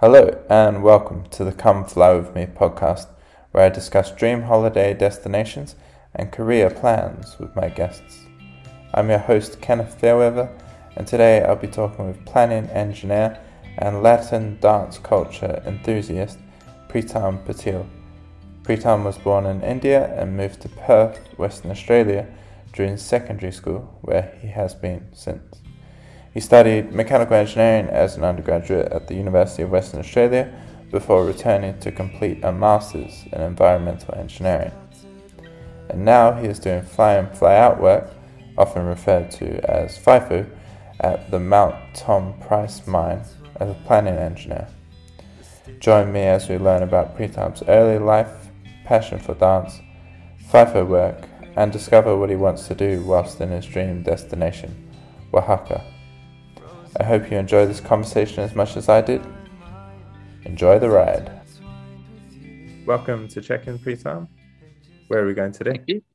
Hello and welcome to the Come Fly With Me podcast, where I discuss dream holiday destinations and career plans with my guests. I'm your host Kenneth Fairweather, and today I'll be talking with planning engineer and Latin dance culture enthusiast Pritam Patil. Pritam was born in India and moved to Perth, Western Australia during secondary school, where he has been since. He studied mechanical engineering as an undergraduate at the University of Western Australia before returning to complete a master's in environmental engineering. And now he is doing fly-in fly-out work, often referred to as FIFO, at the Mount Tom Price mine as a planning engineer. Join me as we learn about Pritam's early life, passion for dance, FIFO work, and discover what he wants to do whilst in his dream destination, Oaxaca. I hope you enjoy this conversation as much as I did. Enjoy the ride. Welcome to Check-in, Pritam. Where are we going today? Thank you.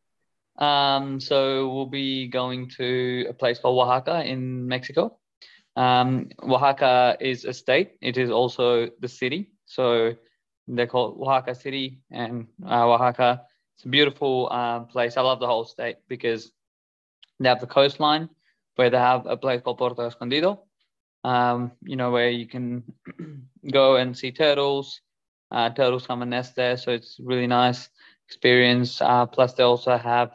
So we'll be going to a place called Oaxaca in Mexico. Oaxaca is a state. It is also the city. So they call it Oaxaca City, and Oaxaca. It's a beautiful place. I love the whole state because they have the coastline, where they have a place called Puerto Escondido, where you can go and see turtles. Turtles come and nest there, so it's really nice experience. Plus, they also have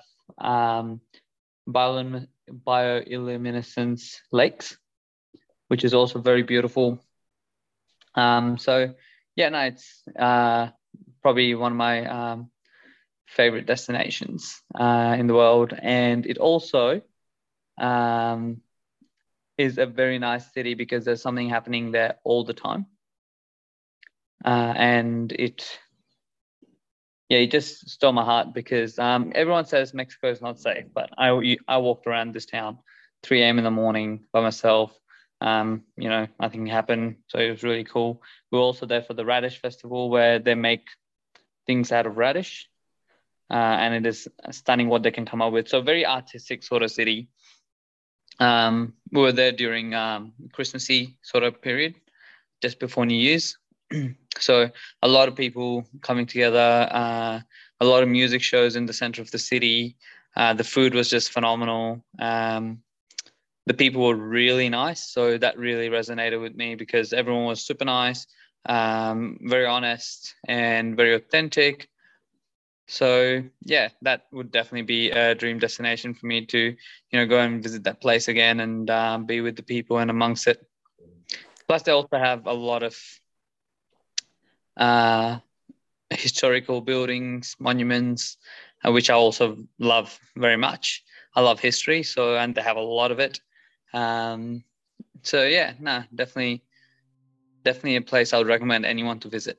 bioluminescence lakes, which is also very beautiful. It's probably one of my favorite destinations in the world, and it also is a very nice city because there's something happening there all the time. And it just stole my heart because everyone says Mexico is not safe, but I walked around this town 3 a.m. in the morning by myself. Nothing happened, so it was really cool. We were also there for the Radish Festival, where they make things out of radish, and it is stunning what they can come up with. So very artistic sort of city. We were there during Christmassy sort of period, just before New Year's. So a lot of people coming together, a lot of music shows in the center of the city. The food was just phenomenal. The people were really nice, so that really resonated with me because everyone was super nice, very honest and very authentic. So that would definitely be a dream destination for me to, go and visit that place again and be with the people and amongst it. Plus, they also have a lot of historical buildings, monuments, which I also love very much. I love history, and they have a lot of it. Definitely a place I would recommend anyone to visit.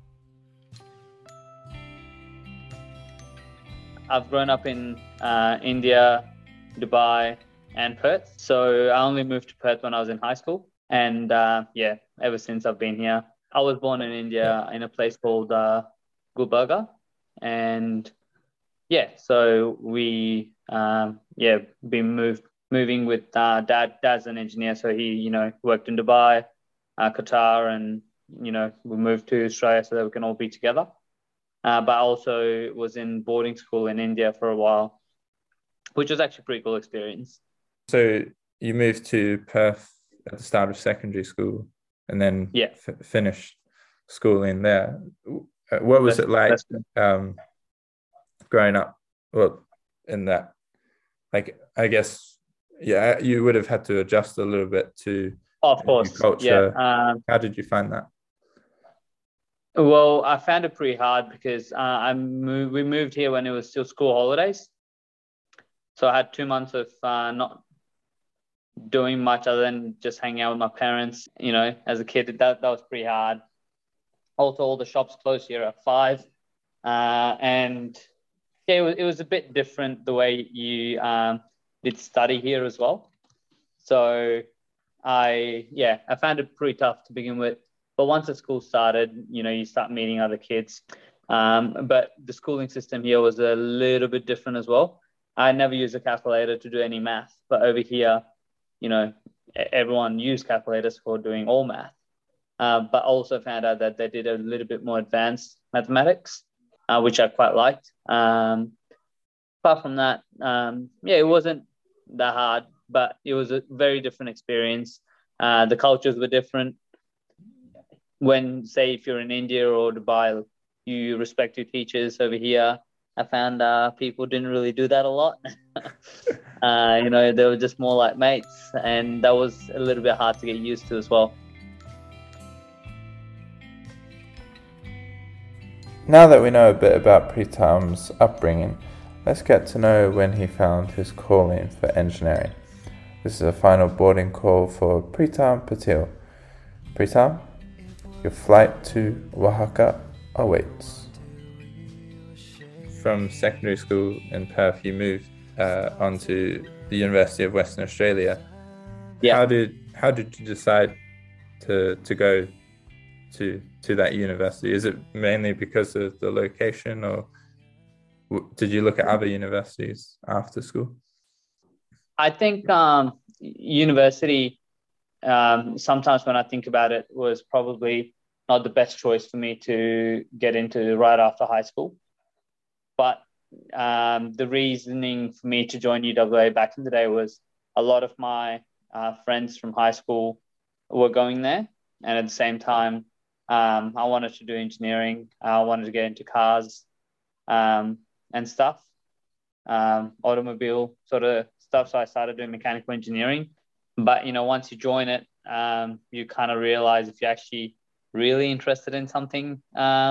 I've grown up in India, Dubai, and Perth. So I only moved to Perth when I was in high school. And ever since I've been here. I was born in India in a place called Gulbarga. And so we been moving with dad. Dad's an engineer, so he worked in Dubai, Qatar, and we moved to Australia so that we can all be together. But I also was in boarding school in India for a while, which was actually a pretty cool experience. So you moved to Perth at the start of secondary school and then finished schooling there. What was it like growing up? Well, in that, I guess, you would have had to adjust a little bit to new culture. How did you find that? Well, I found it pretty hard because we moved here when it was still school holidays. So I had 2 months of not doing much other than just hanging out with my parents. As a kid, that was pretty hard. Also, all the shops closed here at 5. It was a bit different the way you did study here as well. So I found it pretty tough to begin with. But once the school started, you start meeting other kids. But the schooling system here was a little bit different as well. I never used a calculator to do any math, but over here, everyone used calculators for doing all math. but also found out that they did a little bit more advanced mathematics, which I quite liked. Apart from that, it wasn't that hard, but it was a very different experience. The cultures were different. When, say, if you're in India or Dubai, you respect your teachers. Over here, I found people didn't really do that a lot. They were just more like mates, and that was a little bit hard to get used to as well. Now that we know a bit about Pritam's upbringing, let's get to know when he found his calling for engineering. This is a final boarding call for Pritam Patil. Pritam, your flight to Oaxaca awaits. From secondary school in Perth, you moved on to the University of Western Australia. Yeah. How did you decide to go to that university? Is it mainly because of the location, or did you look at other universities after school? I think university, sometimes when I think about it, was probably not the best choice for me to get into right after high school. But the reasoning for me to join UWA back in the day was a lot of my friends from high school were going there. And at the same time, I wanted to do engineering. I wanted to get into cars and stuff, automobile sort of stuff. So I started doing mechanical engineering. But, once you join it, you kind of realize if you're actually really interested in something.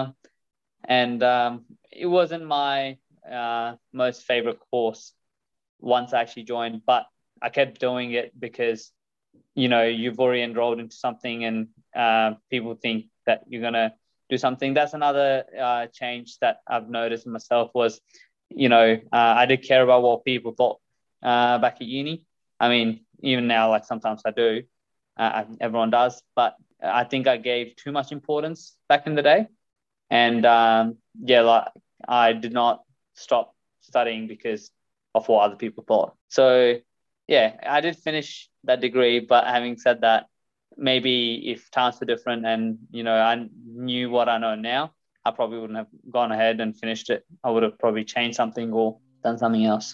It wasn't my most favorite course once I actually joined, but I kept doing it because, you've already enrolled into something and people think that you're going to do something. That's another change that I've noticed in myself was, I did care about what people thought back at uni. I mean, even now, like sometimes I do, everyone does, but I think I gave too much importance back in the day. And I did not stop studying because of what other people thought. So I did finish that degree, but having said that, maybe if times were different and, I knew what I know now, I probably wouldn't have gone ahead and finished it. I would have probably changed something or done something else.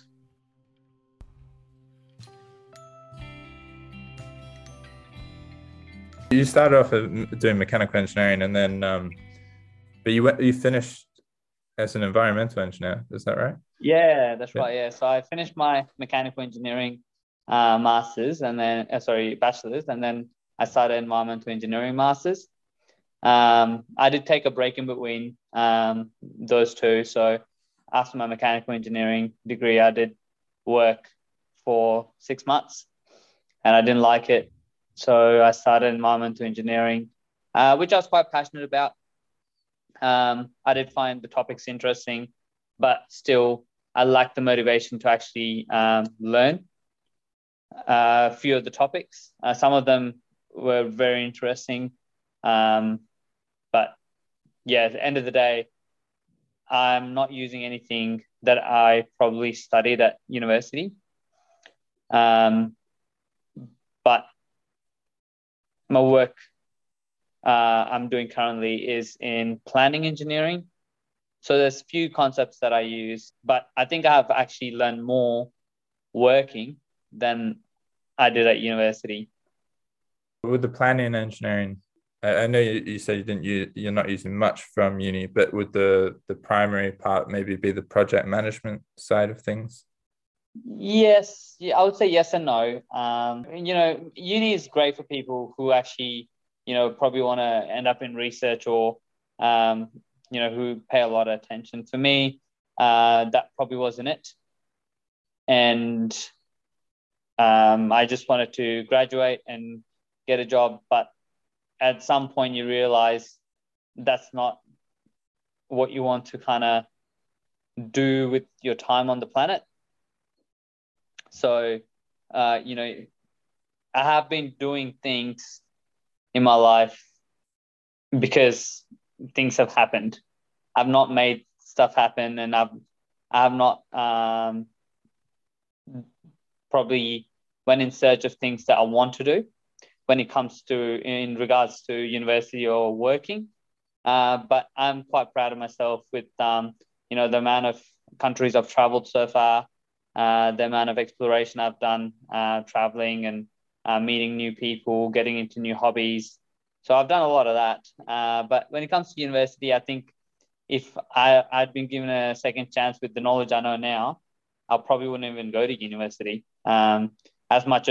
You started off doing mechanical engineering, and then, but you finished as an environmental engineer. Is that right? Yeah, that's right. Yeah, so I finished my mechanical engineering bachelor's, and then I started environmental engineering masters. I did take a break in between those two. So after my mechanical engineering degree, I did work for 6 months, and I didn't like it. So I started environmental engineering, which I was quite passionate about. I did find the topics interesting, but still, I lacked the motivation to actually learn a few of the topics. Some of them were very interesting. But at the end of the day, I'm not using anything that I probably studied at university. But my work I'm doing currently is in planning engineering. So there's a few concepts that I use, but I think I've actually learned more working than I did at university. With the planning and engineering, I know you said you're not using much from uni, but would the primary part maybe be the project management side of things? Yes, I would say yes and no. Uni is great for people who actually, probably want to end up in research or, who pay a lot of attention. For me, that probably wasn't it. And I just wanted to graduate and get a job. But at some point, you realize that's not what you want to kind of do with your time on the planet. So, I have been doing things in my life because things have happened. I've not made stuff happen, and I have not probably went in search of things that I want to do. when it comes to in regards to university or working. But I'm quite proud of myself with the amount of countries I've traveled so far, the amount of exploration I've done, traveling and meeting new people, getting into new hobbies. So I've done a lot of that. But when it comes to university, I think if I'd been given a second chance with the knowledge I know now, I probably wouldn't even go to university. As much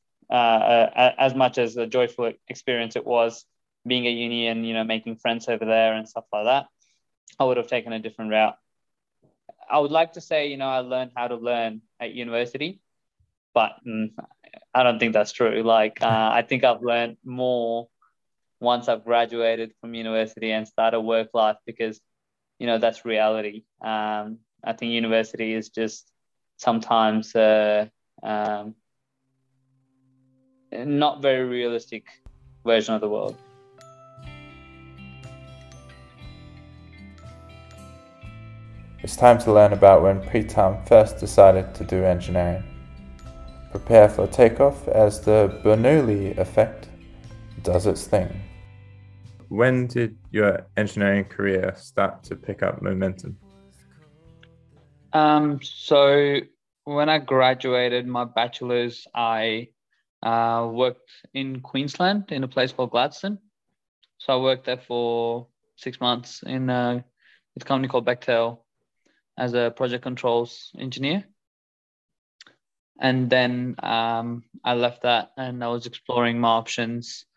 as a joyful experience it was being at uni and making friends over there and stuff like that, I would have taken a different route. I would like to say I learned how to learn at university, but I don't think that's true. I think I've learned more once I've graduated from university and started work life, because that's reality. I think university is just sometimes not very realistic version of the world. It's time to learn about when Pritam first decided to do engineering. Prepare for takeoff as the Bernoulli effect does its thing. When did your engineering career start to pick up momentum? So when I graduated my bachelor's, I worked in Queensland in a place called Gladstone. So I worked there for 6 months in a company called Bechtel as a project controls engineer. And then I left that and I was exploring my options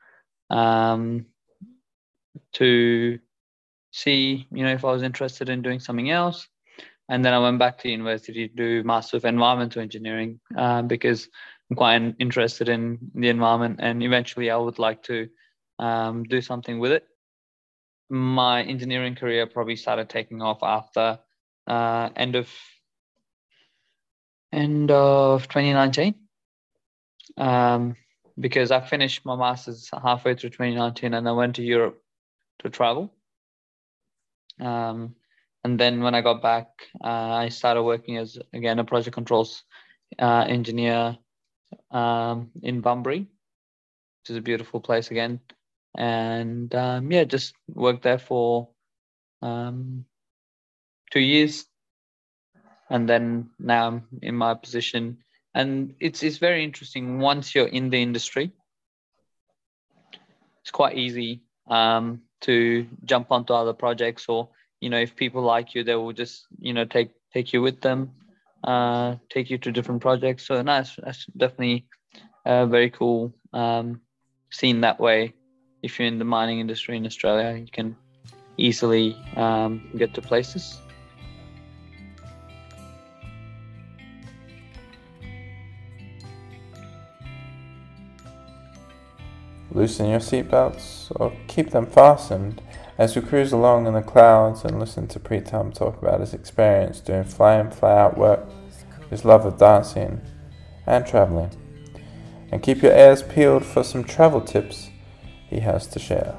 to see, if I was interested in doing something else. And then I went back to university to do Master of Environmental Engineering because I'm quite interested in the environment, and eventually I would like to do something with it. My engineering career probably started taking off after end of 2019, because I finished my master's halfway through 2019 and I went to Europe to travel. And then when I got back, I started working as, again, a project controls engineer in Bunbury, which is a beautiful place again. And just worked there for 2 years. And then now I'm in my position. And it's very interesting. Once you're in the industry, it's quite easy to jump onto other projects, or if people like you, they will just take you with them, take you to different projects. So that's definitely very cool seen that way. If you're in the mining industry in Australia, you can easily get to places. Loosen your seatbelts or keep them fastened as we cruise along in the clouds and listen to Pritam talk about his experience doing fly-in fly-out work, his love of dancing and travelling. And keep your ears peeled for some travel tips he has to share.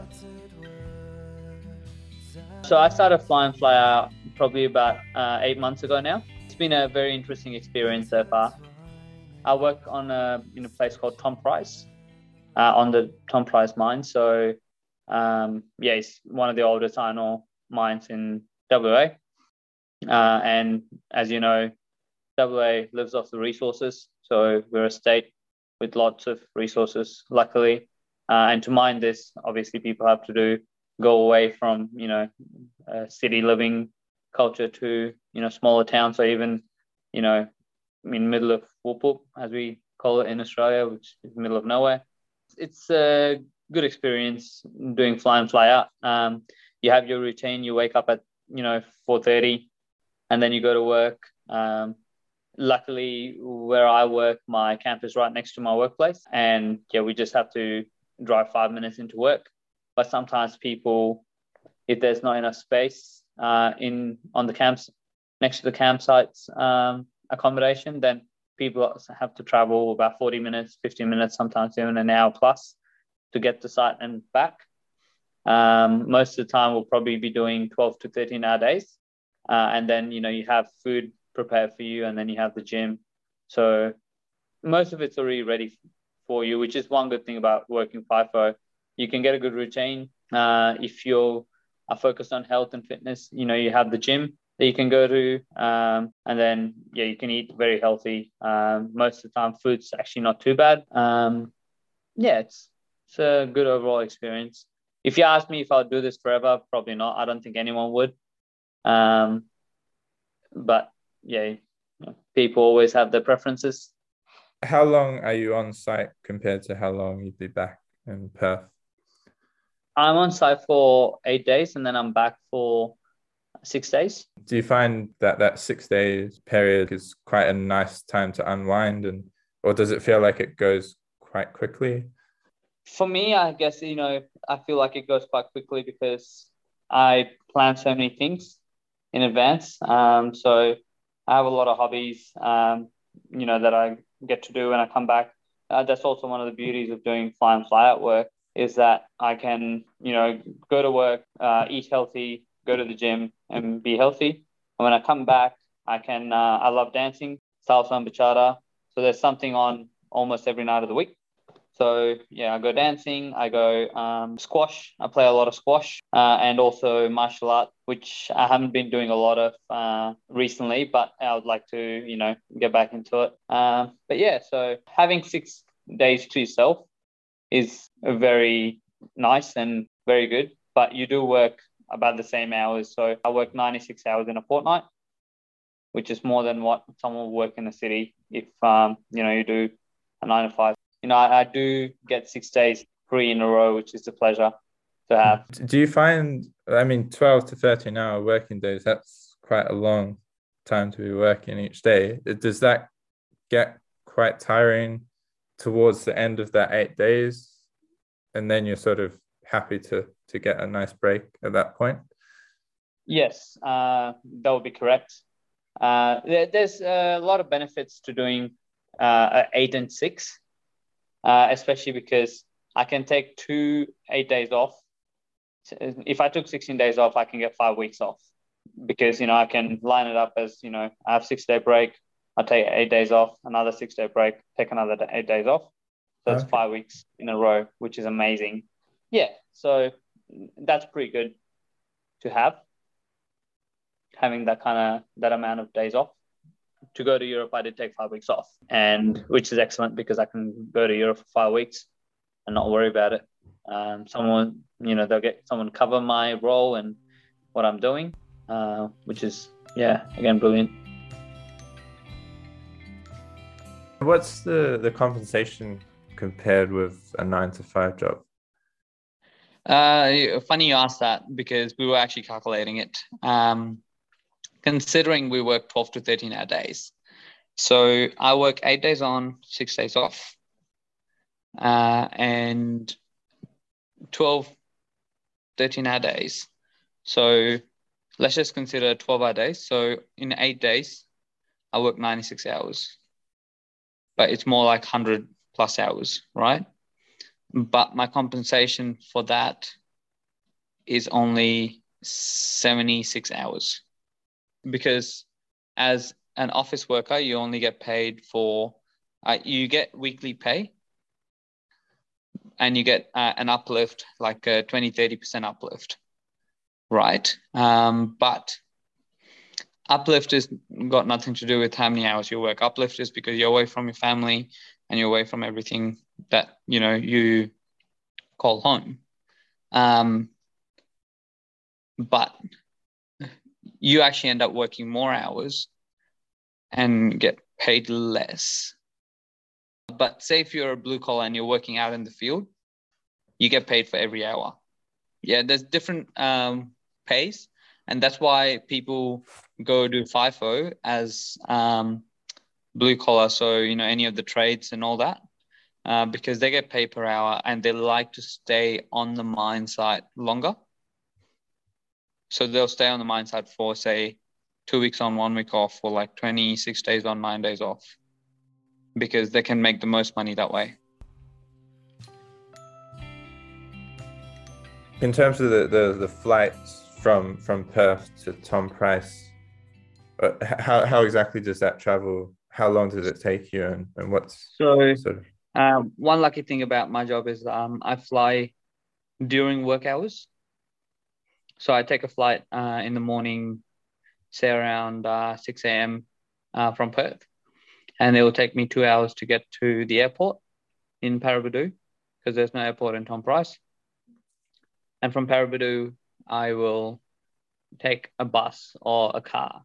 So I started fly-in fly-out probably about 8 months ago now. It's been a very interesting experience so far. I work on in a place called Tom Price, on the Tom Price mine. So it's one of the oldest iron ore mines in WA. And as you know, WA lives off the resources. So we're a state with lots of resources, luckily. And to mine this, obviously people have to go away from, city living culture to, smaller towns. So even, in middle of Whoop, as we call it in Australia, which is the middle of nowhere. It's a good experience doing fly-in fly-out. You have your routine. You wake up at 4:30, and then you go to work. Luckily, where I work, my camp is right next to my workplace, and we just have to drive 5 minutes into work. But sometimes people, if there's not enough space on the camps next to the campsites accommodation, then people have to travel about 40 minutes, 50 minutes, sometimes even an hour plus to get to site and back. Most of the time, we'll probably be doing 12 to 13-hour days. And then, you have food prepared for you, and then you have the gym. So most of it's already ready for you, which is one good thing about working FIFO. You can get a good routine. If you are focused on health and fitness, you know, you have the gym that you can go to, and then you can eat very healthy. Most of the time, food's actually not too bad. It's a good overall experience. If you ask me if I'll do this forever, probably not. I don't think anyone would. But people always have their preferences. How long are you on site compared to how long you'd be back in Perth? I'm on site for 8 days and then I'm back for 6 days. Do you find that 6 days period is quite a nice time to unwind, or does it feel like it goes quite quickly? For me, I guess, I feel like it goes quite quickly because I plan so many things in advance. So I have a lot of hobbies, that I get to do when I come back. That's also one of the beauties of doing fly and fly out work, is that I can, go to work, eat healthy, go to the gym and be healthy. And when I come back, I love dancing, salsa and bachata. So there's something on almost every night of the week. So I go dancing, I go squash. I play a lot of squash and also martial art, which I haven't been doing a lot of recently, but I would like to, get back into it. So having 6 days to yourself is very nice and very good, but you do work about the same hours. So I work 96 hours in a fortnight, which is more than what someone will work in the city if, you do a 9 to 5. I do get 6 days free in a row, which is a pleasure to have. Do you find, 12 to 13 hour working days, that's quite a long time to be working each day. Does that get quite tiring towards the end of that 8 days? And then you're sort of happy to get a nice break at that point? Yes, that would be correct. There's a lot of benefits to doing 8 and 6. Especially because I can take 2 8 days off. If I took 16 days off, I can get 5 weeks off because, I can line it up as, I have 6-day break. I'll take 8 days off, another 6-day break, take another 8 days off. So it's 5 weeks in a row, which is amazing. Yeah. So that's pretty good to have, having that amount of days off. To go to Europe, I did take 5 weeks off, and which is excellent because I can go to Europe for 5 weeks and not worry about it. Someone, they'll get someone cover my role and what I'm doing, which is, again, brilliant. What's the compensation compared with a 9 to 5 job? Funny you asked that because we were actually calculating it. Considering we work 12 to 13 hour days. So I work 8 days on, 6 days off. And 12, 13 hour days. So let's just consider 12 hour days. So in 8 days, I work 96 hours. But it's more like 100 plus hours, right? But my compensation for that is only 76 hours. Because as an office worker, you only get paid for, you get weekly pay and you get an uplift, like a 20-30% uplift, right? But uplift has got nothing to do with how many hours you work. Uplift is because you're away from your family and you're away from everything that, you call home. But you actually end up working more hours and get paid less. But say if you're a blue collar and you're working out in the field, you get paid for every hour. Yeah, there's different pays. And that's why people go do FIFO as blue collar. So, any of the trades and all that, because they get paid per hour and they like to stay on the mine site longer. So they'll stay on the mine site for, say, 2 weeks on, 1 week off, or like 26 days on, 9 days off, because they can make the most money that way. In terms of the flights from Perth to Tom Price, how exactly does that travel? How long does it take you, and what's so sort of... One lucky thing about my job is I fly during work hours. So I take a flight in the morning, say around 6 a.m. From Perth, and it will take me 2 hours to get to the airport in Paraburdoo because there's no airport in Tom Price. And from Paraburdoo, I will take a bus or a car.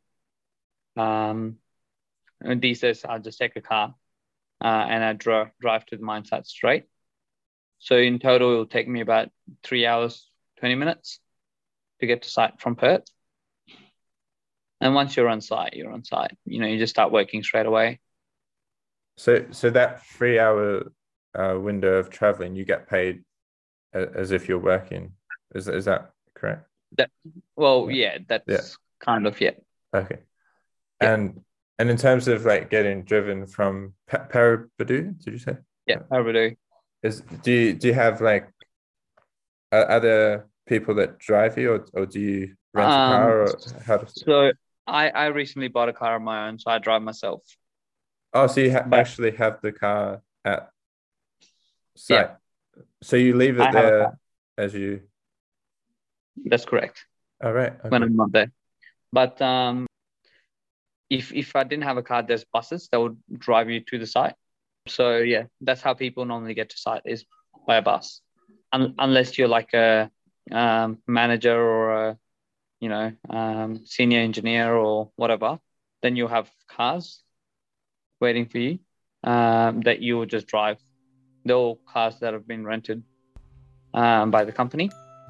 And these days, I'll just take a car and I drive to the mine site straight. So in total, it will take me about 3 hours, 20 minutes to get to site from Perth. And once you're on site, you're on site. You just start working straight away. So that 3 hour window of traveling, you get paid as if you're working. Is that correct? That's kind of, yeah. Okay. Yeah. And in terms of like getting driven from Paraburdoo, did you say? Yeah, Paraburdoo. Do you have like other people that drive you, or do you rent a car, or how does? So I recently bought a car of my own, so I drive myself. Oh, so you actually have the car at site. Yeah. So you leave it there as you. That's correct. All right. Okay. When I'm not there, but if I didn't have a car, there's buses that would drive you to the site. So yeah, that's how people normally get to site, is by a bus, unless you're like a manager or a senior engineer or whatever. Then you'll have cars waiting for you that you will just drive. They're all cars that have been rented by the company.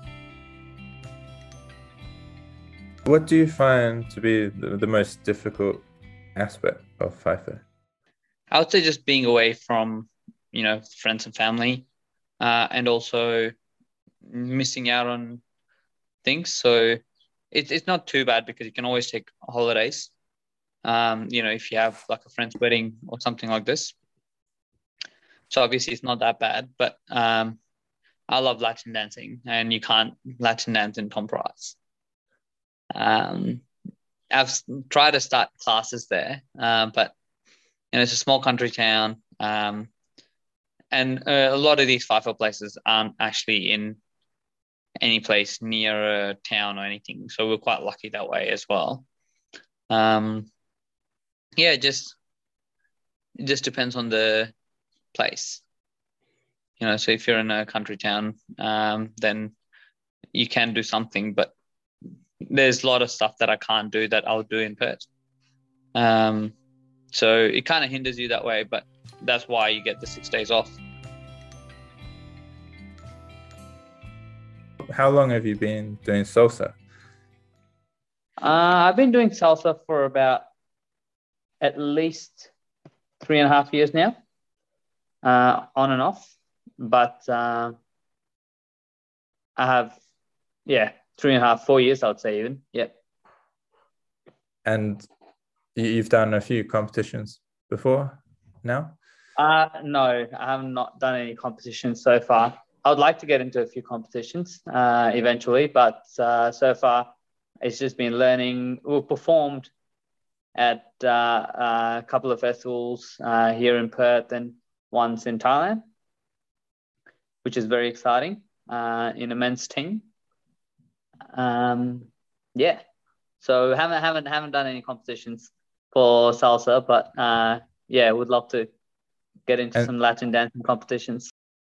What do you find to be the most difficult aspect of FIFO? I would say just being away from, friends and family, and also missing out on things. So it's not too bad because you can always take holidays. If you have like a friend's wedding or something like this. So obviously it's not that bad, but I love Latin dancing, and you can't Latin dance in Tom Price. I've tried to start classes there, but it's a small country town, and a lot of these FIFO places aren't actually in any place near a town or anything. So we're quite lucky that way as well. It just depends on the place. So if you're in a country town, then you can do something, but there's a lot of stuff that I can't do that I'll do in Perth. So it kind of hinders you that way, but that's why you get the 6 days off. How long have you been doing salsa? I've been doing salsa for about at least 3.5 years now, on and off. But I have, 3.5, 4 years, I would say even. Yep. And you've done a few competitions before now? No, I have not done any competitions so far. I would like to get into a few competitions eventually, but so far it's just been learning. We've performed at a couple of festivals here in Perth and once in Thailand, which is very exciting, in a men's team. So haven't done any competitions for salsa, but would love to get into some Latin dancing competitions.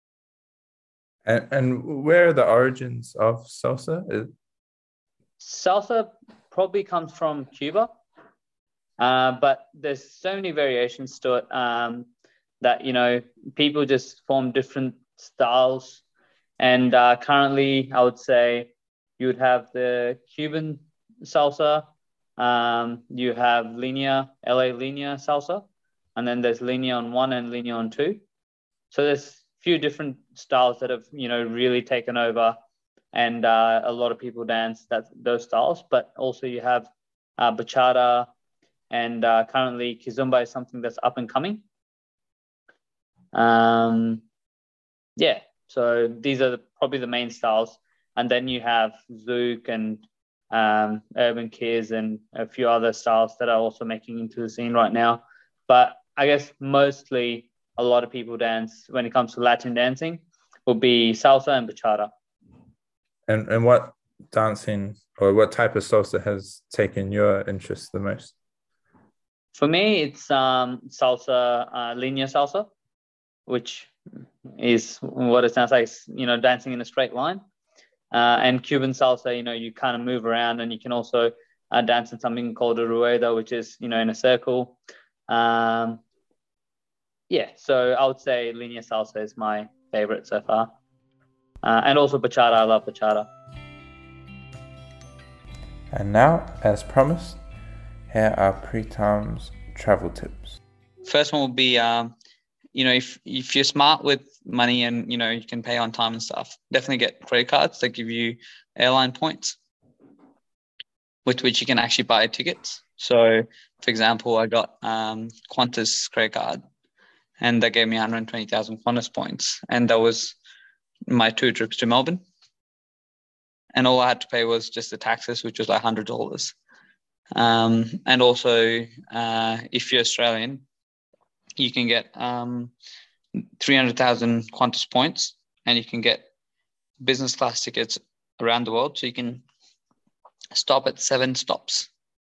And where are the origins of salsa? Salsa probably comes from Cuba, but there's so many variations to it that people just form different styles. And currently, I would say you would have the Cuban salsa, you have LA Linea salsa, and then there's Linea on 1 and Linea on 2. So there's a few different styles that have, really taken over, and a lot of people dance those styles. But also you have bachata, and currently kizomba is something that's up and coming. So these are probably the main styles. And then you have Zouk and Urban Kiz and a few other styles that are also making into the scene right now. But I guess mostly a lot of people dance when it comes to Latin dancing would be salsa and bachata. And what dancing or what type of salsa has taken your interest the most? For me, it's salsa, linear salsa, which is what it sounds like, dancing in a straight line. And Cuban salsa, you kind of move around, and you can also dance in something called a rueda, which is, in a circle. So I would say linear salsa is my favorite so far. And also bachata, I love bachata. And now, as promised, here are Pritam's travel tips. First one would be, if you're smart with money and, you can pay on time and stuff, definitely get credit cards that give you airline points with which you can actually buy tickets. So, for example, I got Qantas credit card, and they gave me 120,000 Qantas points. And that was my 2 trips to Melbourne. And all I had to pay was just the taxes, which was like $100. And also, if you're Australian, you can get 300,000 Qantas points, and you can get business class tickets around the world. So you can stop at 7 stops,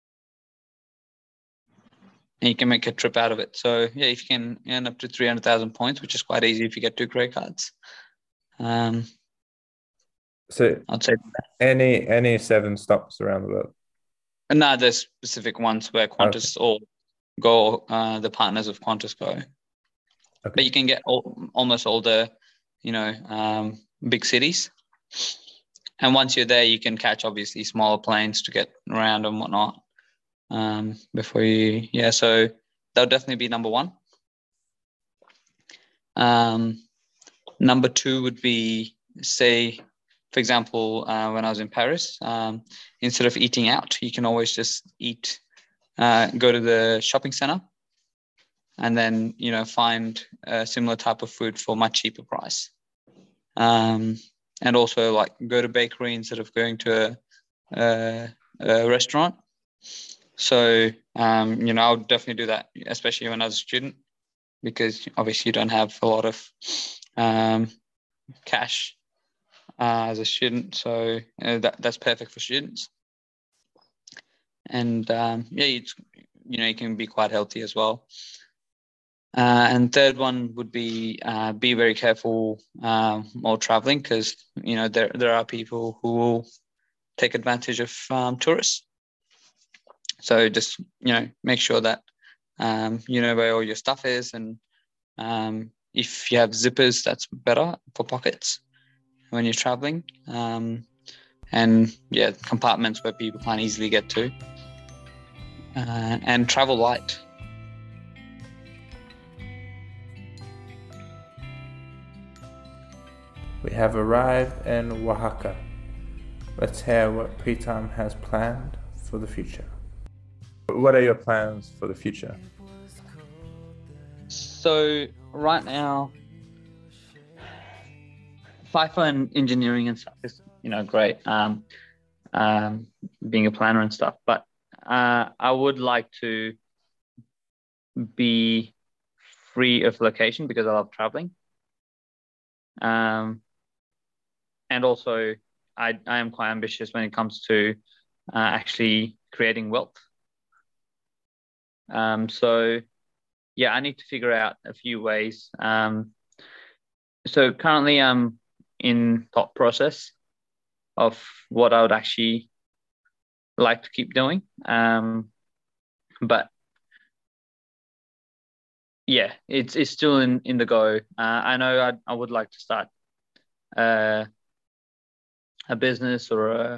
and you can make a trip out of it. So yeah, if you can earn up to 300,000 points, which is quite easy if you get 2 credit cards. So I'd say any 7 stops around the world? No, there's specific ones where Qantas all go, the partners of Qantas go. Okay. But you can get almost all the, big cities. And once you're there, you can catch obviously smaller planes to get around and whatnot. So that'll definitely be number 1. Number 2 would be, say, for example, when I was in Paris, instead of eating out, you can always just go to the shopping center, and then, find a similar type of food for a much cheaper price. And also like go to bakery instead of going to a restaurant. So, I would definitely do that, especially when I was a student, because obviously you don't have a lot of cash as a student. So that's perfect for students. And you can be quite healthy as well. And third one would be very careful while traveling, because there are people who will take advantage of tourists. So just make sure that where all your stuff is, and if you have zippers, that's better for pockets when you're traveling. Compartments where people can't easily get to. And travel light. We have arrived in Oaxaca. Let's hear what Pritam has planned for the future. What are your plans for the future? So right now, FIFO and engineering and stuff is, great. Being a planner and stuff, but I would like to be free of location because I love traveling. And also, I am quite ambitious when it comes to actually creating wealth. I need to figure out a few ways. So currently I'm in thought process of what I would actually like to keep doing. But yeah, it's still in the go. I know I would like to start a business or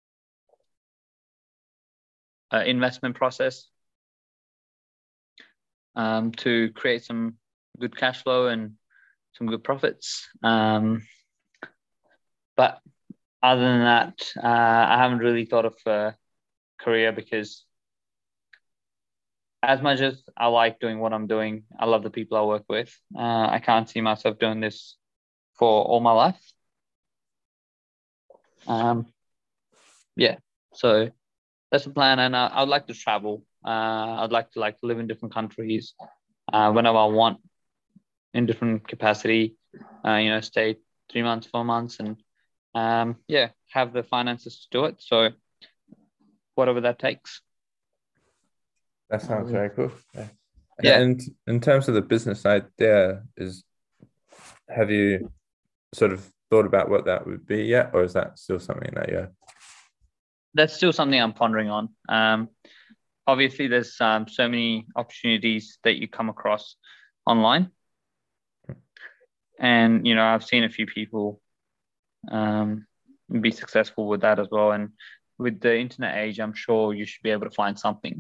a investment process to create some good cash flow and some good profits. But other than that, I haven't really thought of a career, because as much as I like doing what I'm doing, I love the people I work with. I can't see myself doing this for all my life. So that's the plan, and I'd like to travel. I'd like to live in different countries whenever I want. in different capacity. Stay 3 months, 4 months, and have the finances to do it. So whatever that takes. That sounds very cool. Yeah. And in terms of the business idea, have you sort of thought about what that would be yet, or is that still something that That's still something I'm pondering on. Obviously, there's so many opportunities that you come across online, and I've seen a few people be successful with that as well. And with the internet age, I'm sure you should be able to find something.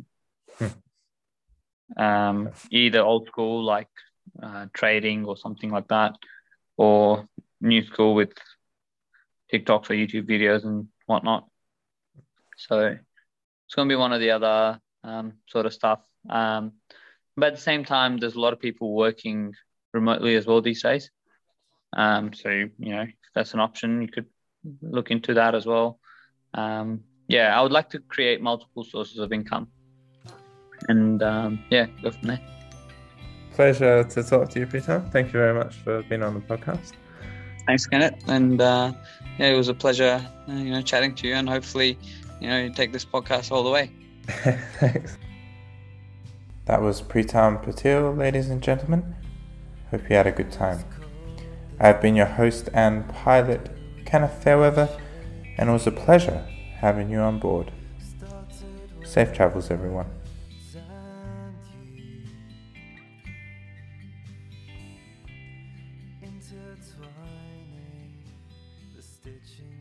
Either old school like trading or something like that, or new school with TikToks or YouTube videos and whatnot. So it's going to be one or the other sort of stuff. But at the same time, there's a lot of people working remotely as well these days. So if that's an option, you could look into that as well. I would like to create multiple sources of income, and go from there. Pleasure to talk to you, Pritam. Thank you very much for being on the podcast. Thanks, Kenneth. And it was a pleasure, chatting to you, and hopefully, you take this podcast all the way. Thanks. That was Pritam Patil, ladies and gentlemen. Hope you had a good time. I've been your host and pilot, Kenneth Fairweather, and it was a pleasure having you on board. Safe travels, everyone. Intertwining the stitching